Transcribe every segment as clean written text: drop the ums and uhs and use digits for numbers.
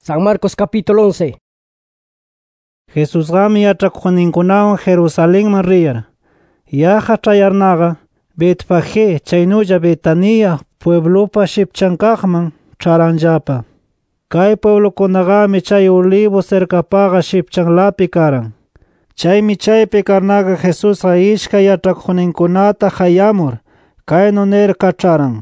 San Marcos capítulo 11. Jesús gami yatrakuqninkunawan Jerusalén riyar. Yaqa chayarnaqa Betfagé chaynulla Betania pueblopa shipchankaqman charanllapa. Kay pueblokunaqami chay Olivo cercapaqa shipchanlapi karan. Chaymi chaypi karnaqa Jesusqa ishkay yatrakuqninkunata hayamur kaynu nir kacharan: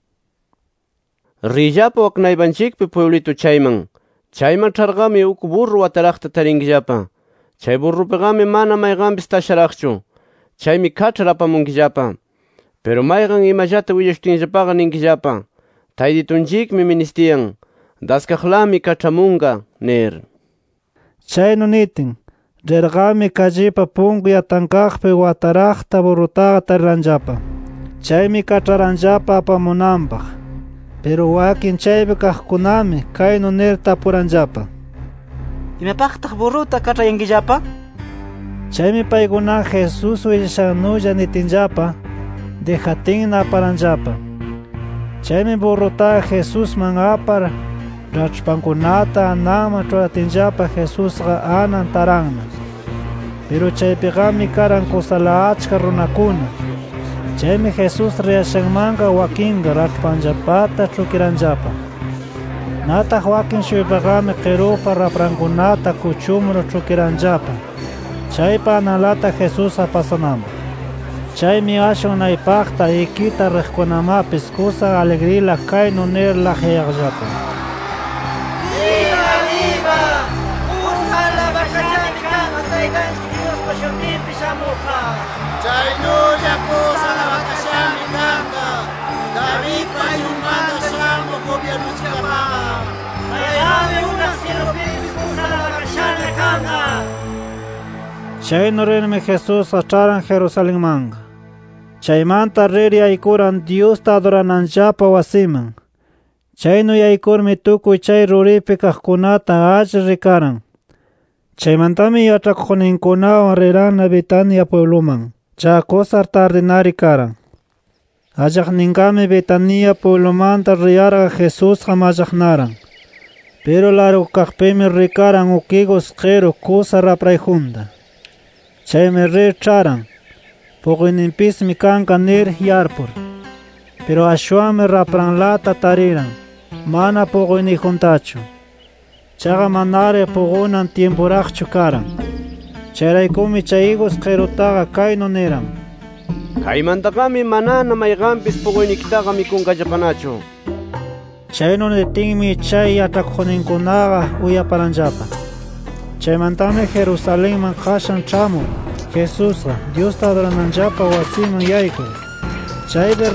Rillapa waknaybanchikpi pueblito chayman. Chayman charqami uk burru wataraqta tarinkillapa. Chay burrupiqami mana mayqanpis tasharaqchu. Chaymi kach'ar apamunkillapa. Pero mayqan imallata willashtinllapaqa ninkillapa: Tayditunchikmi ministiyan, daskaqlami kach'amunqa nir. Chaynu nitin, rirqami callipa punku yatankaqpi wataraqta burrutaqa tariranllapa. Chaymi kach'aranllapa apamunanpaq. Pero wakin chaypi kaqkunami kaynu nir tapuranllapa: ¿Imapaqtaq burruta kach'ayankillapa? Chaymi paykuna Jesus willashannulla nitinllapa, dejatinna aparanllapa. Chaymi burrutaqa Jesusman apar rach'pankunata ananman churatinllapa Jesusqa anan taranna. Pero chaypiqami karan kusala achka runakuna. Chaymi Jesus riyashanmanqa wakinqa rach'panllapata chukiranllapa. Nataq wakin shuypaqami qirupa raprankunata kuchumru chukiranllapa, chaypa analata Jesusqa pasananpaq. Chaymi ashwan naypaqta ikita riqkunamapis kusa alegrila kaynu nir laqyayaqllapa: ¡Viva, viva! ¡Usala bakachami kanqa Taytanchik Diospa shuntinpi shamuqa! ¡Chaynulla kusala bakachami kanqa Davidpa ayllunmanta shamuq gobiernuchikapaqa! ¡Kayami unaq cielopipis kusala bakachami kanqa! Chaynu rirmi Jesusqa charan Jerusalenmanqa. Chaymanta rir yaykuran Diosta adorananllapa wasiman. Chaynu yaykurmi tukuy chay ruripi kaqkunata alli rikaran. Chaymantami yatrakuqninkunawan rirana Betania puebloman. Chakusar tardinari karan. Allaqninkami Betania pueblomanta riyarqa Jesusqa mallaqnaran. Pero largo kaqpimi rikaran uk higos q'iru kusa raprayjunta. Chaymi rir charan, puquyninpismi kanqa nir yarpur. Pero ashwanmi rapranlata tariran, mana puquyniyjuntachu. Chaqa manari puqunan tiempuraqchu karan. Chayraykumi chay higos q'irutaqa kaynu niran: Kaymantaqami manana mayqanpis puquynikitaqa mikunqallapanachu. Chaynu nitinmi chay yatrakuqninkunaqa uyaparanllapa. Chaymantami Jerusalenman qashan ch'amur Jesusqa Diosta adorananllapa wasiman yaykur. Chaypi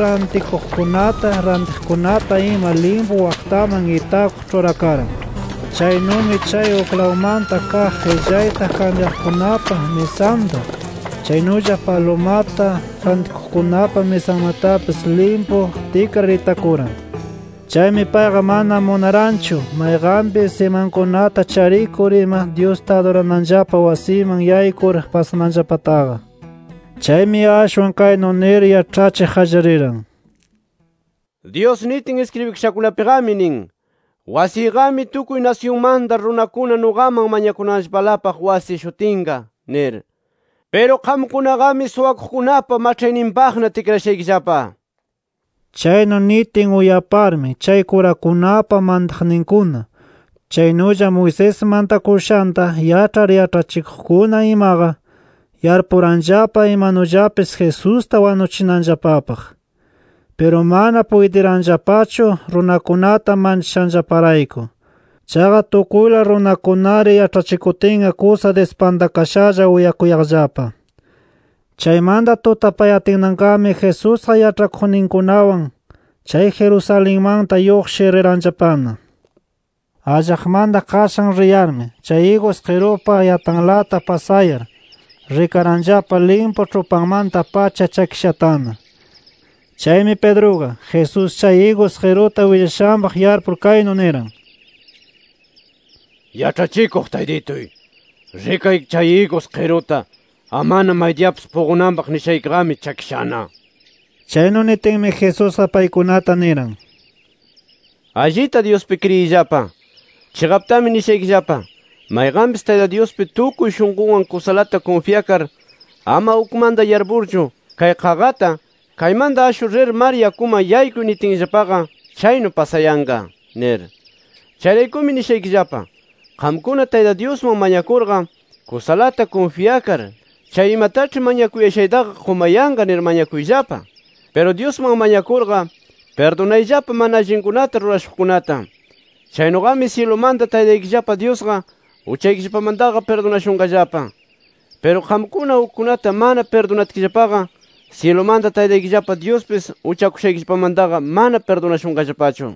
rantiqkunata ima limpu waqtaman itakuq churakaran. Chaynumi chay uklawmanta kaq qillayta kambiaqkunapa mesanta, chaynulla palomata rantiqkunapa mesanmatapis limpu tikrar itakuran. Chaymi payqa mana munaranchu mayqanpis imankunata charikur ima Diosta adorananllapa wasiman yaykur pasananllapataqa. Chaymi ashwan kaynu nir yach'achiq qallariran: Dios nitin escribiqshakunapiqami nin: Wasiyqami tukuy nacionmanta runakuna nuqaman mañakunanllapalapaq wasi shutinqa nir. Pero qamkunaqami suwakuqkunapa mach'ayninpaqna tikrashaykillapa. Chaynu nitin uyaparmi chay kurakunapa mantaqninkuna, chaynulla Moisés mantakushanta yach'ar yach'achikuqkuna imaqa yarpuranllapa imanullapis Jesusta wanuchinanllapapaq. Pero mana puytiranllapachu runakunata manchishanllaparayku. Chaqa tukuyla runakunari yach'achikutinqa kusa despantakashalla uyakuyaqllapa. Chaymanta tutapayatinnanqami Jesusqa yatrakuqninkunawan chay Jerusalenmanta lluqshi riranllapana. Allaqmanta qashan riyarmi chay higos q'irupa yatanlata pasayar rikaranllapa limpu ch'upanmanta pacha chakishatana. Chaymi Pedroqa Jesus chay higos q'iruta willashanpaq yarpur kaynu niran: Yachachikuq Taydituy, rikay chay higos q'iruta amana maydiapis puqunanpaq nishaykiqami chakishana. Chaynu nitinmi Jesusqa paykunata niran: Allita Diospi kriyillapa. Chiqaptami nishaykillapa, mayqanpis Tayta Diospi tukuy shunqunwan kusalata confiakar, ama ukmanta yarpurchu, kay qaqata, kaymanta ashur rir mar yakuma yaykuy nitinllapaqa, chaynu pasayanqa, nir. Chayraykumi nishaykillapa, qamkuna Tayta Diosman mañakurqa, kusalata confiakar, chay imatach'i mañakuyashaytaqa qumayanqa nir mañakuyllapa. Pero Diosman mañakurqa, perdonayllapa mana allinkunata rurashuqkunata. Chaynogami cielomanta Taytaykillapa Diosqa uchaykillapamantaqa perdonashunqallapa. Pero qamkuna ukkunata mana perdonatkillapaqa, cielomanta Taytaykillapa Diospis uchakushaykillapamantaqa mana perdonashunqallapachu.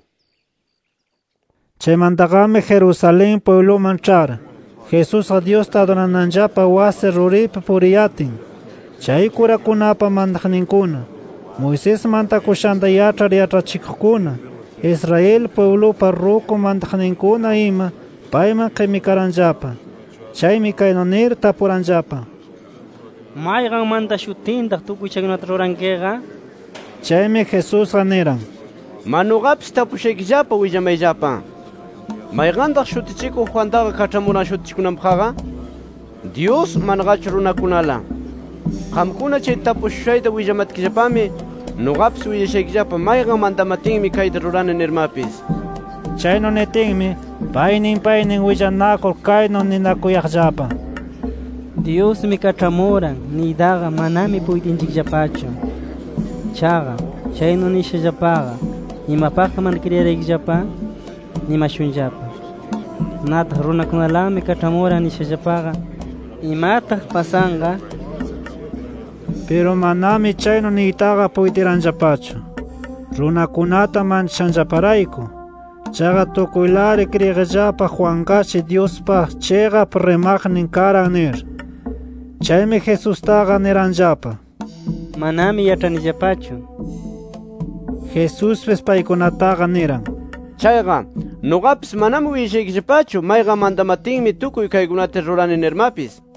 Chaymantaqami Jerusalén puebloman chara. Jesusqa Diosta adorananllapa wasi ruripi puriyatin. Chay kurakunapa mandaqninkuna, Moisés mantakushanta yachar yachachikuqkuna, Israel pueblopa ruku mandaqninkuna ima payman qimikaranllapa. Chaymi kaynu nir tapuranllapa: Mayqanmanta shutintaq tukuy chaykunata rurankiqa? Chaymi Jesusqa niran: Manugapis tapushaykillapa willamayllapa. Mayqantaq shutichikuq Juantaqa kach'amuran shutichikunanpaqqa? Dios manaqachu runakunala. Qamkuna chay tapushushayta willamatkillapami nuqapis willashaykillapa mayqan mandamatinmi kayta rurani nirmapis. Chaynu nitinmi paynin willanakur kaynu ninakuyaqllapa: Diosmi kach'amuran niytaqa manami puytinchikllapachu. Chaqa chaynu nishallapaqa imapaqta mana kriyaraykillapa nimashunllapa. Nataq runakunalami kach'amuran nishallapaqa imataq pasanqa. Pero manami chaynu niytaqa puytiranllapachu, runakunata manchanllaparayku. Chaqa tukuylari kriyaqllapa Juanqachi Diospaq chiqap rimaqnin karan nir. Chaymi Jesustaqa niranllapa: Manami yach'anillapachu. Jesuspis paykunataqa niran: Chayqa nuqapis manami willashaykillapachu mayqa mandamatinmi tukuy kaykunata rurani nirmapis.